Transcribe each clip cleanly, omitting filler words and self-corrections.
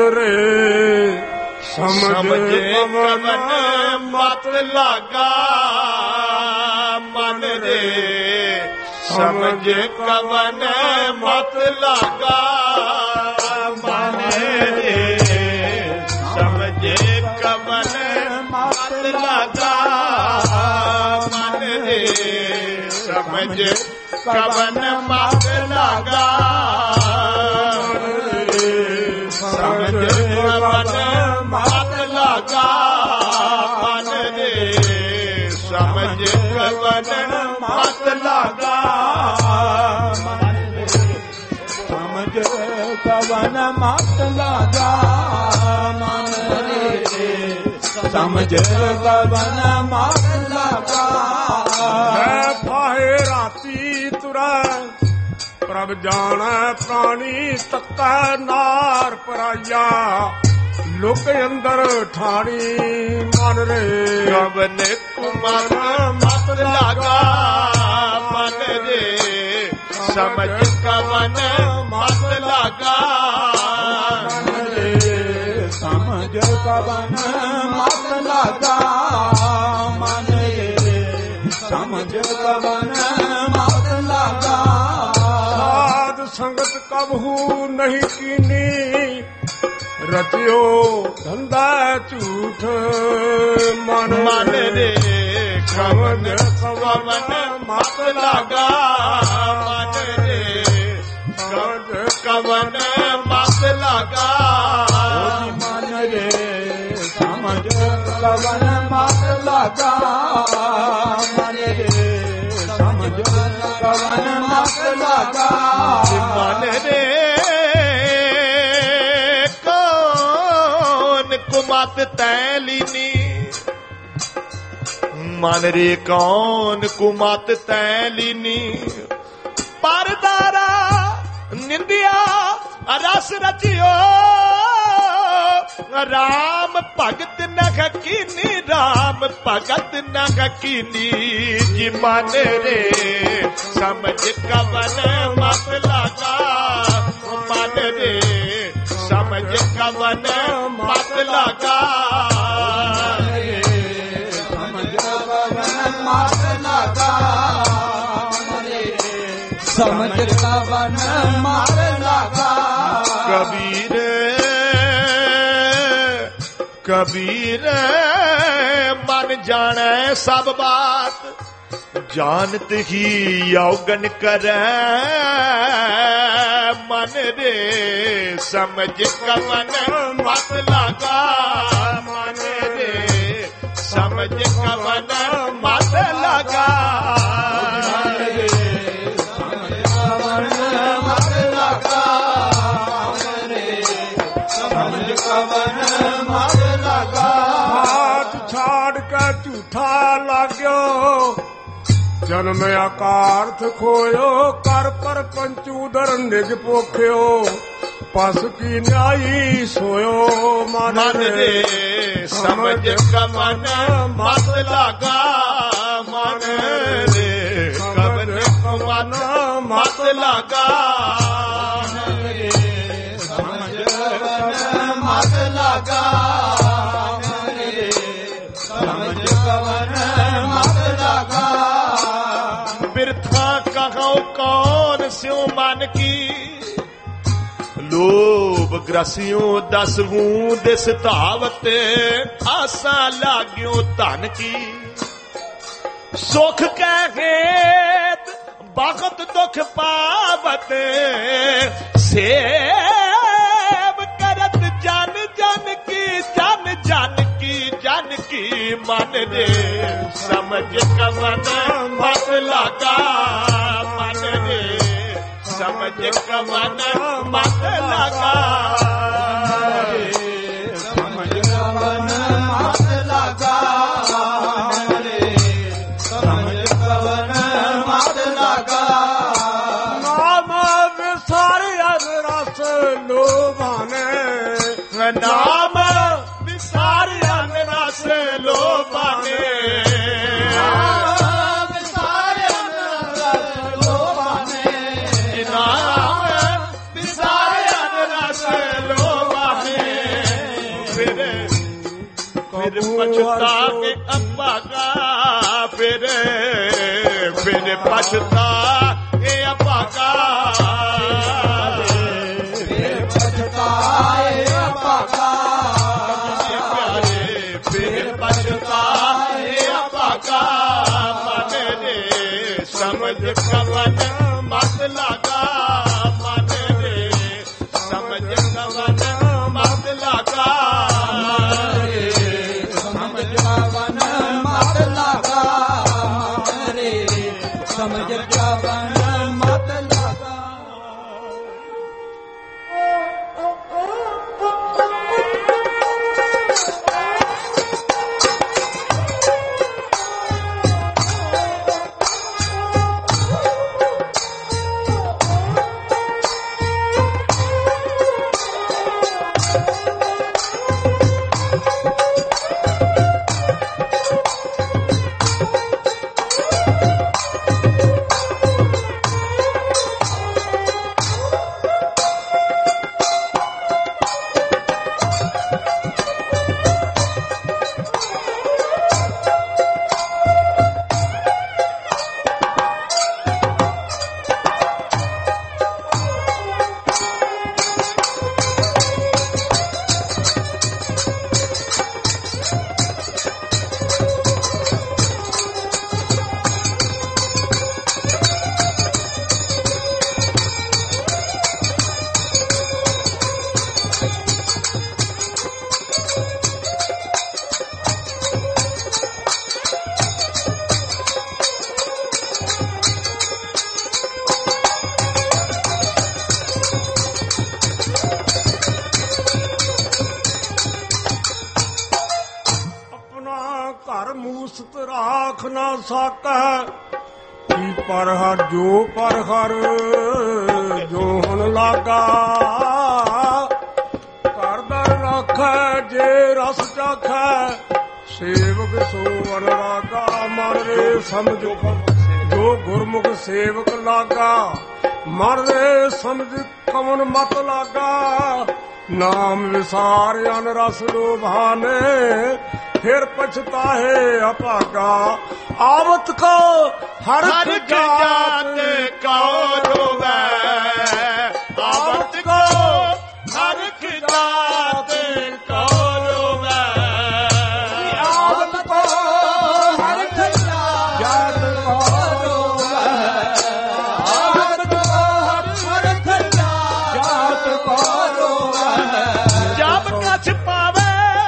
रे समझे कवन मत लागा मन रे समझ कवन मत लागा मन रे समझ कवन मत लागा मन रे समझ कवन मत लागा समझ कवन मत लागा मन रे समझ कवन मत लागा समझ कवन मत लागा मन रे समझ कवन मत लागा फाहे राती तुरै प्रभ जाने प्राणी तकै नार पराया लुक अंदर ठाणी मन रे कवन कुमन मत लागा मन रे समझ कवन मत लागा मन रे समझ कवन मत लागा मन रे समझ कवन मत लागा साध संगत कबहू नहीं कीनी रतियो धंधा झूठ मन मन रे कवन कवन मत लागा मन रे कवन मत लागा मन रे समझ कवन मत लागा मन रे समझ कवन मत लागा मन रे कुमत तैलीनी मन रे कौन कुमत तैलीनी परदारा निंदिया रस रचियो राम भगत नख कीनी राम भगत नख कीनी जी मन रे समझ कवन मत लागा मन रे समझ कवन मत लागा समझ कवन मत लागा समझ कवन मत लागा कबीर कबीर मन जाने सब बात जानत ही यौगन करे मन रे समझ कवन मत लागा मन रे समझ कवन मत लागा मन रे समझ कवन मत लागा मन रे समझ कवन मत लागा हाथ छाड़ के झूठा लाग्यो जन्म आकार्थ खोयो कर पर पंचूदर निज पोख्यो पस की न्यायी सोयो मन रे समझ कवन मत लागा मन रे कवन कवन मत लागा मन रे समझ कवन मत लागा मन रे समझ कवन मत लागा बिरथा कहो कौन स्यों मन की लोभ ग्रसियों दसहूं दिस धावत आसा लाग्यो धन की सुख कहेत बखत दुख पावत सेव करत जन जन की जन जन की जन की मन रे समझ कवन मत लागा मन रे समझ कवन मत लागा समझ कवन मत लागा समझ कवन मत लागा नाम विसार रस लोभाने नाम विसार रस लोभाने नाम विसार रस लोभाने ਪਛਤਾਵੇ ਅਭਾਗਾ ਫਿਰ ਪਛਤਾ ਇਹ ਅਭਾਗਾ ਫਿਰ ਪਛਤਾਏ ਅਭਾਗਾ ਪਿਆਰੇ ਫਿਰ ਪਛਤਾਏ ਅਭਾਗਾ ਮਨ ਰੇ ਸਮਝ ਕਵਨ ਮਤ ਲਾਗਾ ਮਨ ਰੇ ਸਮਝ ਕਵਨ ਮਤ ਲਾਗਾ ਸਮਝ ਕਵਨ ਮਤ ਲਾਗਾ ਰੇ ਸਮਝ ਕਵਨ ਮਤ ਲਾਗਾ ਘਰ ਮੂਸਤ ਰਾਖ ਨਾ ਸਕੈ ਕੀ ਪਰ ਹਰ ਜੋ ਪਰ ਹਰ ਜੋ ਹੁਣ ਲਾਗਾ ਘਰ ਦਰ ਰੱਖੈ ਜੇ ਰਸ ਚਾਖੈ ਸੇਵਕ ਸੋ ਅਨਰਾਗਾ ਮਨ ਰੇ ਸਮਝੋ ਜੋ ਗੁਰਮੁਖ ਸੇਵਕ ਲਾਗਾ ਮਨ ਰੇ ਸਮਝ ਕਵਨ ਮਤ ਲਾਗਾ ਨਾਮ ਵਿਸਾਰ ਅਨ ਰਸ ਲੋਭਾਨੇ ਫਿਰ ਪਛਤਾਹੇ ਅਭਾਗਾ ਆਵਤ ਕੋ ਹਰ ਜਾਤ ਕਉ ਰੋਵੈ ਆਵਤ ਕੋ ਹਰ ਜਾਤ ਕਉ ਰੋਵੈ ਆਵਤ ਕੋ ਹਰ ਜਾਤ ਕਉ ਰੋਵੈ ਆਵਤ ਕੋ ਹਰ ਜਾਤ ਕਉ ਰੋਵੈ ਜਬ ਕਛ ਪਾਵੇ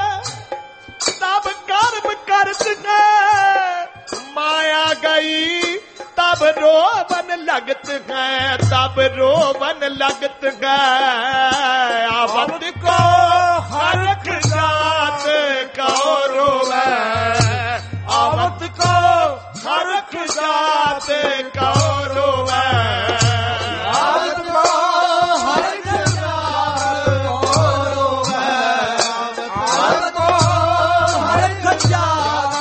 माया गई तब रोवन लगत है तब रोवन लगत है आवत को हरख जात को रोवे आवत को हरख जात को रोवे आवत को हरख जात को रोवे आवत को हरख जात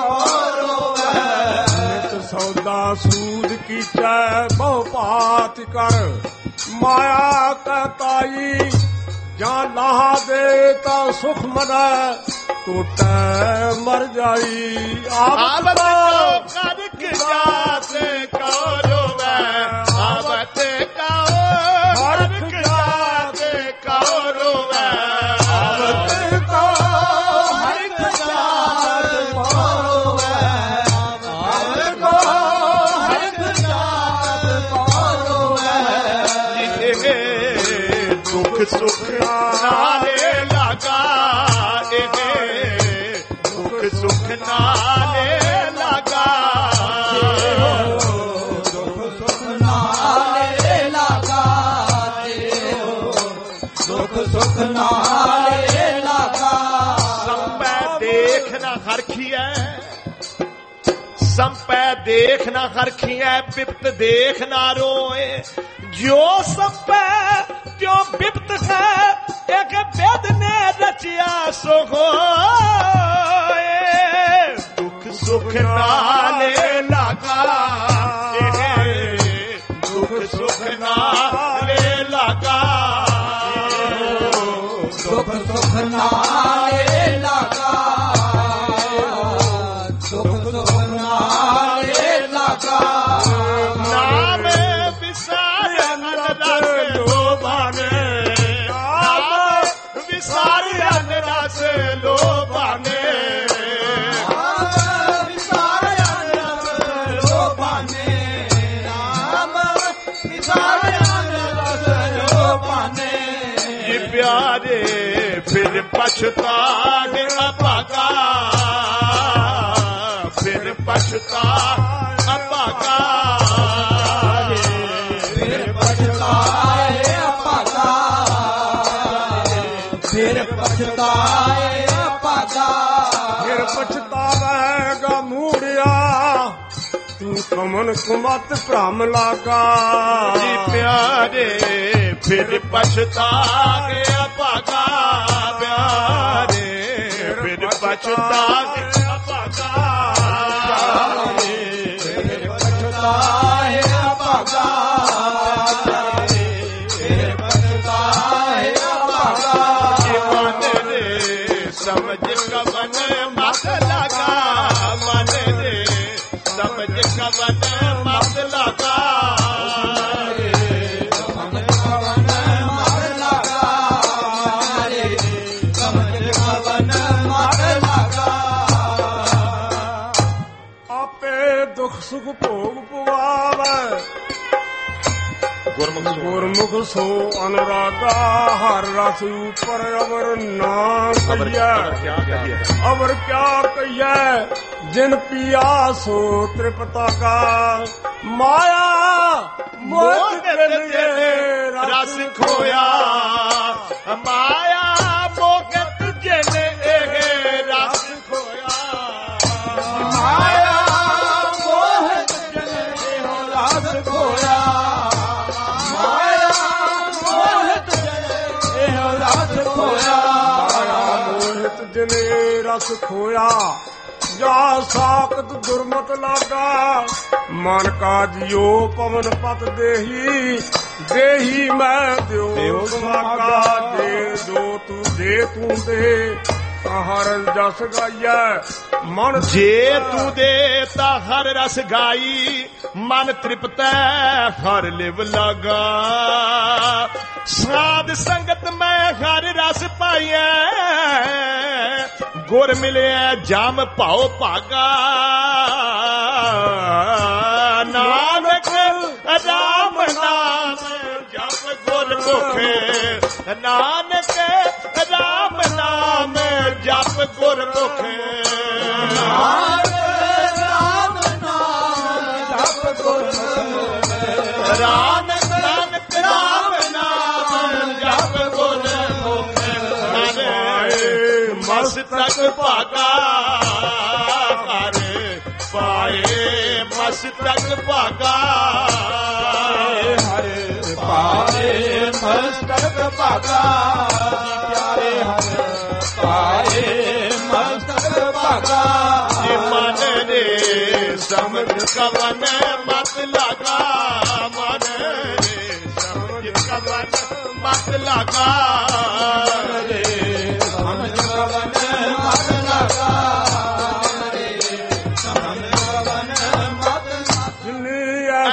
सौदा सूद कीचै बहु भात कर माया कहताई ਜਾਂ ਲਾਹਾ ਦੇ ਤਾਂ ਸੁਖ ਮਨੈ ਟੋਟੈ ਮਰ ਜਾਈ ਆਵਤ ਕੋ ਕਰਕ ਜਾਤੇ ਕਉ ਰੋਵੈ ਆਵਤ ਕੋ ਕਰਕ ਜਾਤੇ ਕਉ ਰੋਵੈ ਆਵਤ ਕੋ ਹਰਿਕ ਜਾਤ ਕਉ ਰੋਵੈ ਆਵਤ ਕੋ ਹਰਿਕ ਜਾਤ ਕਉ ਰੋਵੈ ਦੁਖ ਸੁਖ ਨਾਲੇ ਲਗਾ ਇਹ ਦੁਖ ਸੁਖ ਨਾਲੇ ਲਗਾ ਦੁਖ ਸੁਖ ਨਾਲੇ ਲਗਾ ਦੁਖ ਸੁਖ ਨਾਲੇ ਲਗਾ ਸੰਪੈ ਦੇਖ ਨਾ ਹਰਖੀਐ ਸੰਪੈ ਦੇਖ ਨਾ ਹਰਖੀਐ ਬਿਪਤ ਦੇਖ ਨਾ ਰੋਏ ਜੋ ਸੰਪੈ ਜੋ ਬਿਪਤ ਹੈ ਇੱਕ ਬੇਦ ਨੇ ਰਚਿਆ ਸੋ ਹੋਏ ਦੁੱਖ ਸੁਖ ਨਾਲੇ ਲਗਾ ਦੁੱਖ ਸੁਖ ਨਾਲੇ ਲਗਾ ਦੁੱਖ ਸੁਖ ਨਾਲੇ ਲਗਾ ਭਾਗਾ ਨਾਮ ਵਿਸਾਰਨ ਰਸ ਲੋਭਾਨੇ ਨਾਮ ਵਿਸਾਰਨ ਰਸ ਲੋਭਾਨੇ प्यारे फिर पछतागे अभागा फिर पछता अभागा फिर पछताए अभागा फिर पछताए अभागा फिर पछतावेगा मूड़िया तू कमन कुमत भ्रम लागा जी प्यारे फिर पछतागे अभागा प्यारे फिर पछतागे अभागा फिर पछताए अभागा फिर पछताए अभागा मन रे समझ कवन मत लगा मन रे समझ कवन मत लगा सुख भोग पवावे गुरमुख सो अनुरागा हर रस ऊपर अवर नाम कहिए अवर क्या कहिए जिन पिया सो त्रिपता का माया मोह रस खोया माया मोगत जिन रस खोया माया खोया माया मोहित जने रस खोया जा साकत दुर्मत लागा मन का जियो पवन पत देही मैं दियो सुहागा दे दो तू दे हर जस गाइया मन जे तू दे ता हर रस गाई मन तृप्त हर लिव लगा साध संगत में हर रस पाइया गुर मिले जाम पाओ भागा नानक राम नाम जप गुर मुखे नानक राम नाम जप गुर मुखे राम नाम जप गुर नानक नानक राम नाम जप गुर मुखे मस्तक भागा हरे पाए मस्तक भागा हरे पाए मस्तक भागा प्यारे हरे पाए मस्तक भागा मन रे समझ कवन मत लगा मन रे समझ कवन मत लगा